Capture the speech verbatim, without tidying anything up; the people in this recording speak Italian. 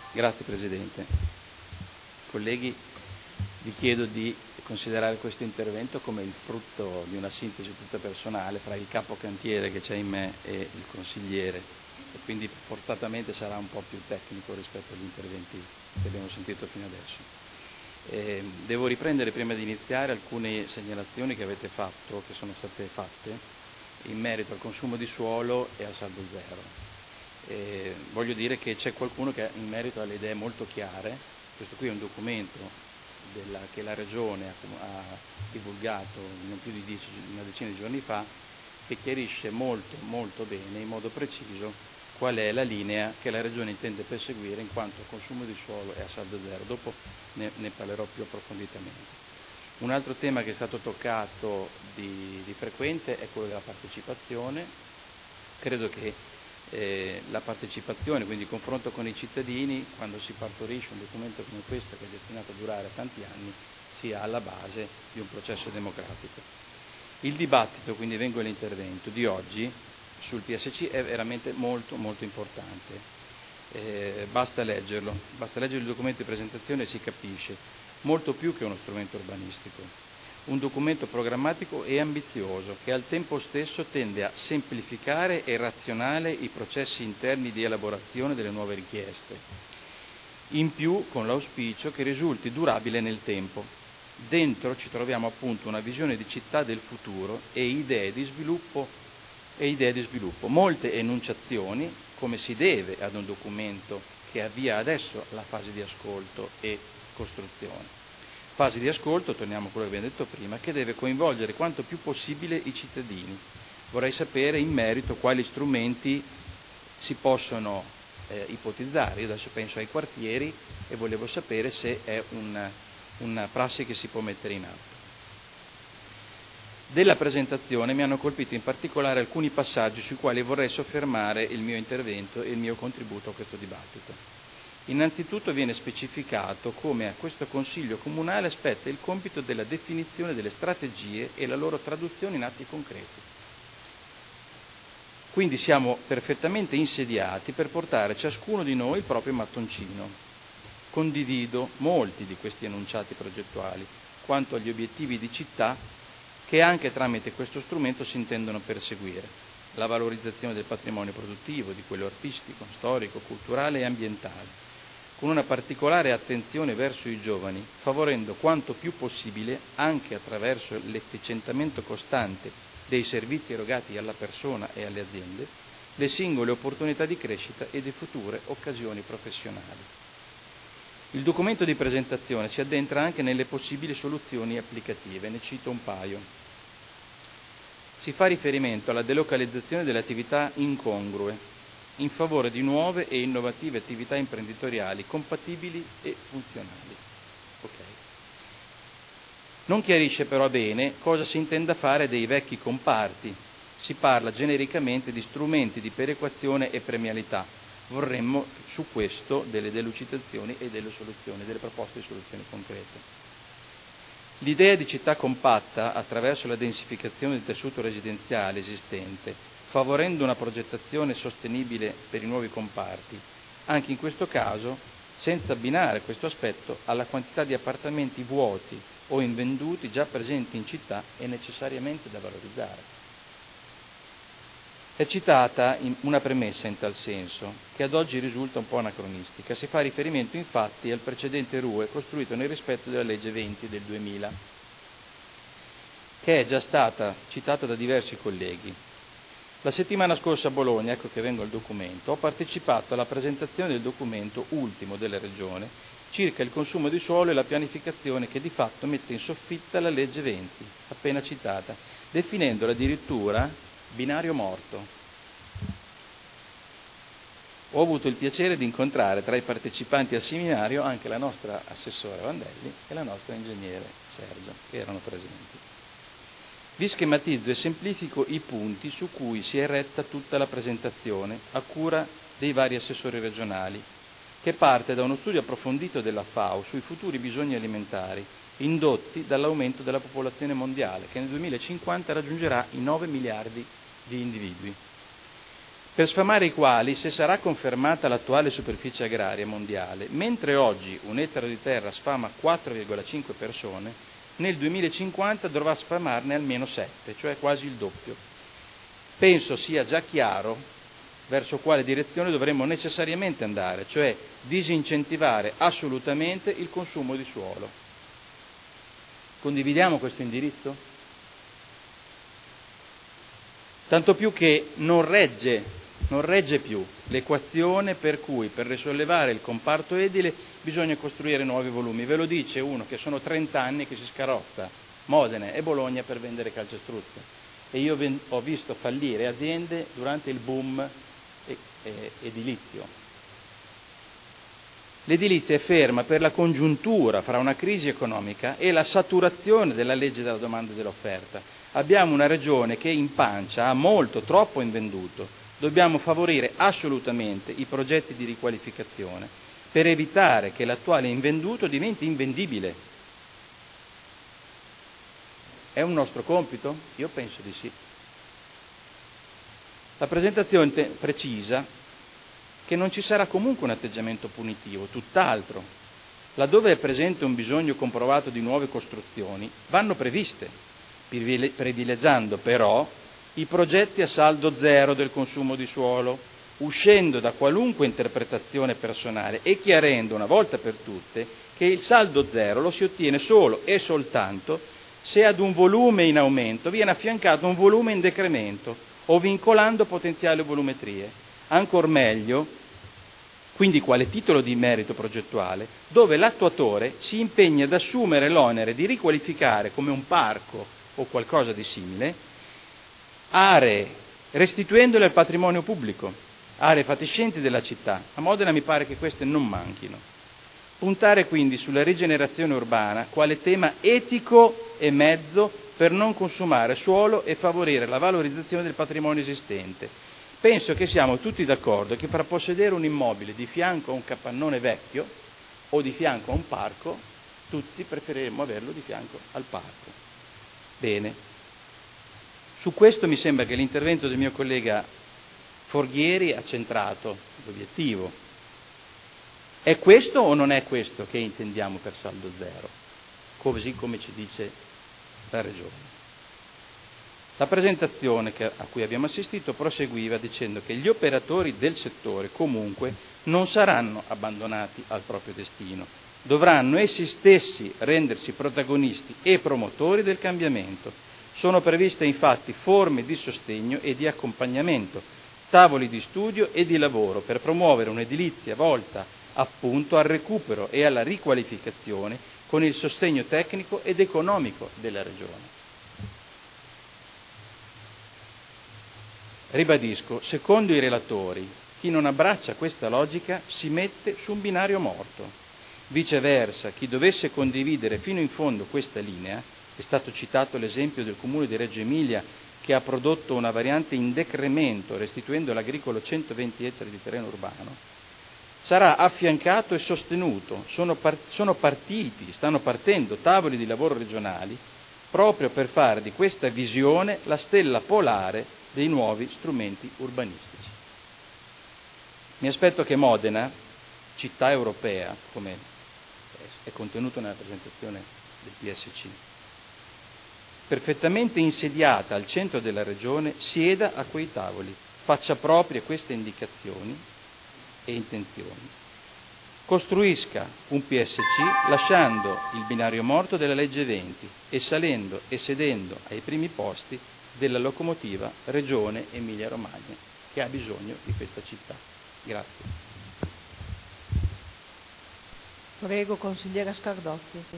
Grazie Presidente. Colleghi, vi chiedo di considerare questo intervento come il frutto di una sintesi tutta personale fra il capocantiere che c'è in me e il consigliere, e quindi forzatamente sarà un po' più tecnico rispetto agli interventi che abbiamo sentito fino adesso. Eh, devo riprendere prima di iniziare alcune segnalazioni che avete fatto, che sono state fatte in merito al consumo di suolo e al saldo zero. Eh, voglio dire che c'è qualcuno che in merito ha le idee molto chiare. Questo qui è un documento della, che la Regione ha, ha divulgato non più di dieci, una decina di giorni fa, che chiarisce molto molto bene, in modo preciso, qual è la linea che la Regione intende perseguire in quanto a consumo di suolo e a saldo zero. Dopo ne, ne parlerò più approfonditamente. Un altro tema che è stato toccato di, di frequente è quello della partecipazione. Credo che eh, la partecipazione, quindi il confronto con i cittadini, quando si partorisce un documento come questo che è destinato a durare tanti anni, sia alla base di un processo democratico. Il dibattito, quindi vengo all'intervento, di oggi sul P S C è veramente molto molto importante. Eh, basta leggerlo, basta leggere il documento di presentazione e si capisce, molto più che uno strumento urbanistico, un documento programmatico e ambizioso che al tempo stesso tende a semplificare e razionale i processi interni di elaborazione delle nuove richieste, in più con l'auspicio che risulti durabile nel tempo. Dentro ci troviamo appunto una visione di città del futuro e idee di sviluppo e idee di sviluppo, molte enunciazioni, come si deve ad un documento che avvia adesso la fase di ascolto e costruzione. Fase di ascolto, torniamo a quello che abbiamo detto prima, che deve coinvolgere quanto più possibile i cittadini. Vorrei sapere in merito quali strumenti si possono eh, ipotizzare. Io adesso penso ai quartieri e volevo sapere se è una, una prassi che si può mettere in atto. Della presentazione mi hanno colpito in particolare alcuni passaggi sui quali vorrei soffermare il mio intervento e il mio contributo a questo dibattito. Innanzitutto viene specificato come a questo Consiglio Comunale spetta il compito della definizione delle strategie e la loro traduzione in atti concreti. Quindi siamo perfettamente insediati per portare ciascuno di noi il proprio mattoncino. Condivido molti di questi enunciati progettuali quanto agli obiettivi di città che anche tramite questo strumento si intendono perseguire: la valorizzazione del patrimonio produttivo, di quello artistico, storico, culturale e ambientale, con una particolare attenzione verso i giovani, favorendo quanto più possibile, anche attraverso l'efficientamento costante dei servizi erogati alla persona e alle aziende, le singole opportunità di crescita e di future occasioni professionali. Il documento di presentazione si addentra anche nelle possibili soluzioni applicative, ne cito un paio. Si fa riferimento alla delocalizzazione delle attività incongrue in favore di nuove e innovative attività imprenditoriali compatibili e funzionali. Okay. Non chiarisce però bene cosa si intenda fare dei vecchi comparti. Si parla genericamente di strumenti di perequazione e premialità. Vorremmo su questo delle delucidazioni e delle soluzioni, delle proposte di soluzioni concrete. L'idea di città compatta attraverso la densificazione del tessuto residenziale esistente, favorendo una progettazione sostenibile per i nuovi comparti, anche in questo caso senza abbinare questo aspetto alla quantità di appartamenti vuoti o invenduti già presenti in città e necessariamente da valorizzare. È citata in una premessa in tal senso, che ad oggi risulta un po' anacronistica. Si fa riferimento infatti al precedente R U E costruito nel rispetto della legge venti del duemila, che è già stata citata da diversi colleghi. La settimana scorsa a Bologna, ecco che vengo al documento, ho partecipato alla presentazione del documento ultimo della Regione circa il consumo di suolo e la pianificazione che di fatto mette in soffitta la legge venti, appena citata, definendola addirittura binario morto. Ho avuto il piacere di incontrare tra i partecipanti al seminario anche la nostra assessora Vandelli e la nostra ingegnere Sergio, che erano presenti. Vi schematizzo e semplifico i punti su cui si è retta tutta la presentazione a cura dei vari assessori regionali, che parte da uno studio approfondito della FAO sui futuri bisogni alimentari indotti dall'aumento della popolazione mondiale, che nel duemilacinquanta raggiungerà i nove miliardi di individui. per sfamare i quali, se sarà confermata l'attuale superficie agraria mondiale, mentre oggi un ettaro di terra sfama quattro virgola cinque persone, nel duemilacinquanta dovrà sfamarne almeno sette, cioè quasi il doppio. Penso sia già chiaro verso quale direzione dovremmo necessariamente andare, cioè disincentivare assolutamente il consumo di suolo. Condividiamo questo indirizzo? Tanto più che non regge Non regge più l'equazione per cui per risollevare il comparto edile bisogna costruire nuovi volumi. Ve lo dice uno che sono trenta anni che si scarrozza Modena e Bologna per vendere calcestruzzo. E io ho visto fallire aziende durante il boom edilizio. L'edilizia è ferma per la congiuntura fra una crisi economica e la saturazione della legge della domanda e dell'offerta. Abbiamo una regione che in pancia ha molto, troppo invenduto. Dobbiamo favorire assolutamente i progetti di riqualificazione per evitare che l'attuale invenduto diventi invendibile. È un nostro compito? Io penso di sì. La presentazione precisa che non ci sarà comunque un atteggiamento punitivo, tutt'altro. Laddove è presente un bisogno comprovato di nuove costruzioni, vanno previste, privilegiando però i progetti a saldo zero del consumo di suolo, uscendo da qualunque interpretazione personale e chiarendo una volta per tutte che il saldo zero lo si ottiene solo e soltanto se ad un volume in aumento viene affiancato un volume in decremento o vincolando potenziali volumetrie. Ancor meglio, quindi quale titolo di merito progettuale, dove l'attuatore si impegna ad assumere l'onere di riqualificare come un parco o qualcosa di simile aree, restituendole al patrimonio pubblico, aree fatiscenti della città. A Modena mi pare che queste non manchino. Puntare quindi sulla rigenerazione urbana quale tema etico e mezzo per non consumare suolo e favorire la valorizzazione del patrimonio esistente. Penso che siamo tutti d'accordo che per possedere un immobile di fianco a un capannone vecchio o di fianco a un parco, tutti preferiremmo averlo di fianco al parco. Bene. Su questo mi sembra che l'intervento del mio collega Forghieri ha centrato l'obiettivo. È questo o non è questo che intendiamo per saldo zero? Così come ci dice la Regione. La presentazione che, a cui abbiamo assistito proseguiva dicendo che gli operatori del settore comunque non saranno abbandonati al proprio destino, dovranno essi stessi rendersi protagonisti e promotori del cambiamento. Sono previste infatti forme di sostegno e di accompagnamento, tavoli di studio e di lavoro per promuovere un'edilizia volta appunto al recupero e alla riqualificazione con il sostegno tecnico ed economico della Regione. Ribadisco, secondo i relatori, chi non abbraccia questa logica si mette su un binario morto. Viceversa, chi dovesse condividere fino in fondo questa linea, è stato citato l'esempio del comune di Reggio Emilia che ha prodotto una variante in decremento restituendo all'agricolo centoventi ettari di terreno urbano, sarà affiancato e sostenuto. Sono, part- sono partiti, stanno partendo tavoli di lavoro regionali proprio per fare di questa visione la stella polare dei nuovi strumenti urbanistici. Mi aspetto che Modena, città europea, come è contenuto nella presentazione del P S C, perfettamente insediata al centro della regione, sieda a quei tavoli, faccia proprie queste indicazioni e intenzioni, costruisca un P S C lasciando il binario morto della legge venti e salendo e sedendo ai primi posti della locomotiva Regione Emilia-Romagna, che ha bisogno di questa città. Grazie. Prego, consigliera Scardotti.